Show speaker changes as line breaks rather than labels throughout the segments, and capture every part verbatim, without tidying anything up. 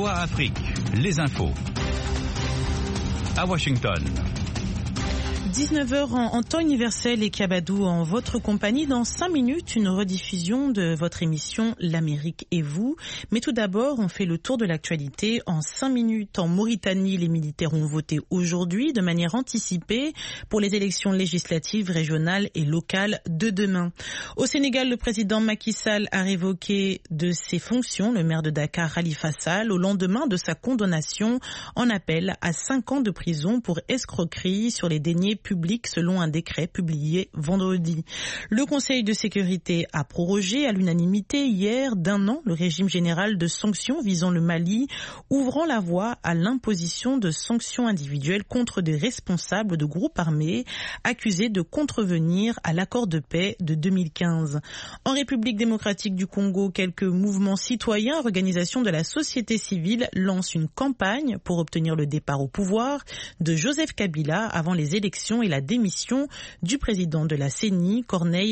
V O A Afrique, les infos. À Washington.
dix-neuf heures en, en temps universel et Kabadou en votre compagnie. Dans cinq minutes, une rediffusion de votre émission L'Amérique et vous. Mais tout d'abord, on fait le tour de l'actualité en cinq minutes. En Mauritanie, les militaires ont voté aujourd'hui de manière anticipée pour les élections législatives, régionales et locales de demain. Au Sénégal, le président Macky Sall a révoqué de ses fonctions le maire de Dakar, Khalifa Sall, au lendemain de sa condamnation en appel à cinq ans de prison pour escroquerie sur les deniers public selon un décret publié vendredi. Le Conseil de sécurité a prorogé à l'unanimité hier d'un an le régime général de sanctions visant le Mali, ouvrant la voie à l'imposition de sanctions individuelles contre des responsables de groupes armés accusés de contrevenir à l'accord de paix de deux mille quinze. En République démocratique du Congo, quelques mouvements citoyens, organisations de la société civile lancent une campagne pour obtenir le départ au pouvoir de Joseph Kabila avant les élections et la démission du président de la C E N I, Corneille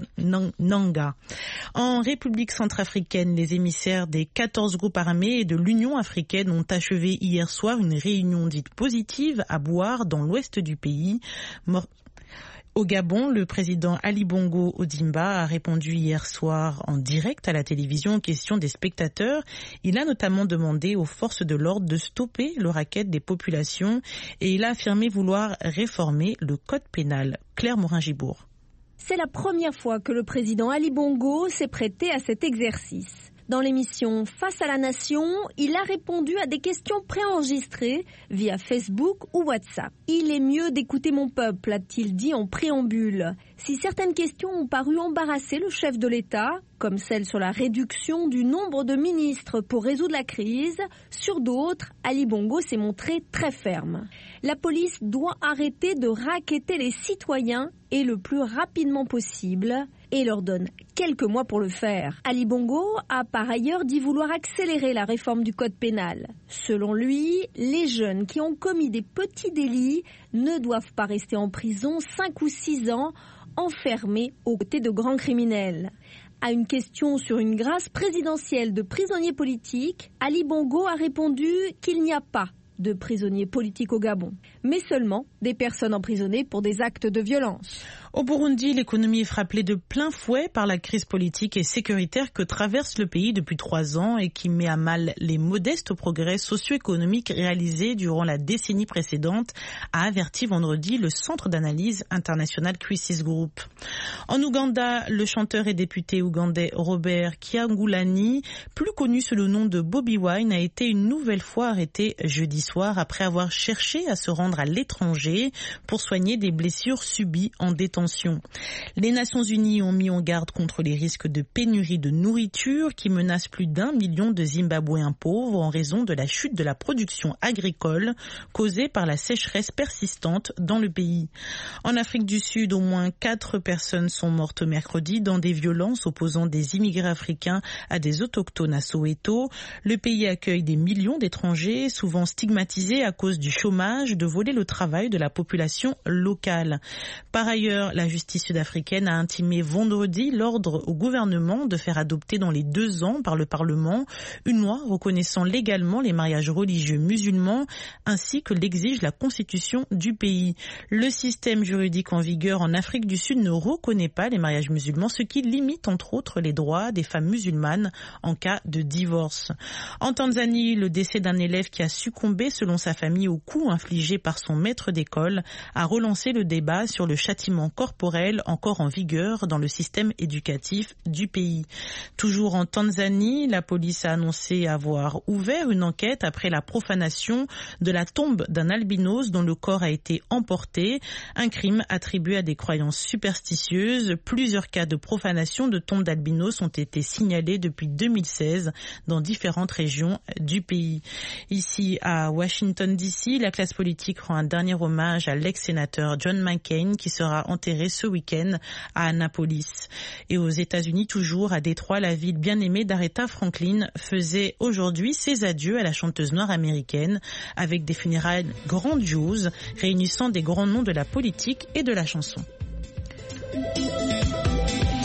Nangaa. En République centrafricaine, les émissaires des quatorze groupes armés et de l'Union africaine ont achevé hier soir une réunion dite positive à Bouar dans l'ouest du pays. Mor- Au Gabon, le président Ali Bongo Ondimba a répondu hier soir en direct à la télévision aux questions des spectateurs. Il a notamment demandé aux forces de l'ordre de stopper le racket des populations et il a affirmé vouloir réformer le code pénal. Claire Morin-Gibourg.
C'est la première fois que le président Ali Bongo s'est prêté à cet exercice. Dans l'émission Face à la Nation, il a répondu à des questions préenregistrées via Facebook ou WhatsApp. « Il est mieux d'écouter mon peuple », a-t-il dit en préambule. Si certaines questions ont paru embarrasser le chef de l'État, comme celle sur la réduction du nombre de ministres pour résoudre la crise, sur d'autres, Ali Bongo s'est montré très ferme. La police doit arrêter de racketter les citoyens et le plus rapidement possible et leur donne quelques mois pour le faire. Ali Bongo a par ailleurs dit vouloir accélérer la réforme du code pénal. Selon lui, les jeunes qui ont commis des petits délits ne doivent pas rester en prison cinq ou six ans, enfermés aux côtés de grands criminels. À une question sur une grâce présidentielle de prisonniers politiques, Ali Bongo a répondu qu'il n'y a pas de prisonniers politiques au Gabon, mais seulement des personnes emprisonnées pour des actes de violence.
Au Burundi, l'économie est frappée de plein fouet par la crise politique et sécuritaire que traverse le pays depuis trois ans et qui met à mal les modestes progrès socio-économiques réalisés durant la décennie précédente, a averti vendredi le Centre d'analyse international Crisis Group. En Ouganda, le chanteur et député ougandais Robert Kyagulanyi, plus connu sous le nom de Bobi Wine, a été une nouvelle fois arrêté jeudi soir après avoir cherché à se rendre à l'étranger pour soigner des blessures subies en détention. Les Nations Unies ont mis en garde contre les risques de pénurie de nourriture qui menacent plus d'un million de Zimbabwéens pauvres en raison de la chute de la production agricole causée par la sécheresse persistante dans le pays. En Afrique du Sud, au moins quatre personnes sont mortes mercredi dans des violences opposant des immigrés africains à des autochtones à Soweto. Le pays accueille des millions d'étrangers, souvent stigmatisés à cause du chômage, de voler le travail de la population locale. Par ailleurs, la justice sud-africaine a intimé vendredi l'ordre au gouvernement de faire adopter dans les deux ans par le Parlement une loi reconnaissant légalement les mariages religieux musulmans ainsi que l'exige la constitution du pays. Le système juridique en vigueur en Afrique du Sud ne reconnaît pas les mariages musulmans, ce qui limite entre autres les droits des femmes musulmanes en cas de divorce. En Tanzanie, le décès d'un élève qui a succombé selon sa famille au coup infligé par son maître d'école a relancé le débat sur le châtiment corporel encore en vigueur dans le système éducatif du pays. Toujours en Tanzanie, la police a annoncé avoir ouvert une enquête après la profanation de la tombe d'un albinos dont le corps a été emporté, un crime attribué à des croyances superstitieuses. Plusieurs cas de profanation de tombes d'albinos ont été signalés depuis deux mille seize dans différentes régions du pays. Ici à Washington D C, la classe politique rend un dernier hommage à l'ex-sénateur John McCain qui sera enterré ce week-end à Annapolis. Et aux États-Unis, toujours à Détroit, la ville bien-aimée d'Aretha Franklin faisait aujourd'hui ses adieux à la chanteuse noire américaine avec des funérailles grandioses réunissant des grands noms de la politique et de la chanson.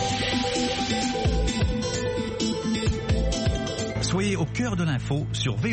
Soyez au cœur de l'info sur V O A.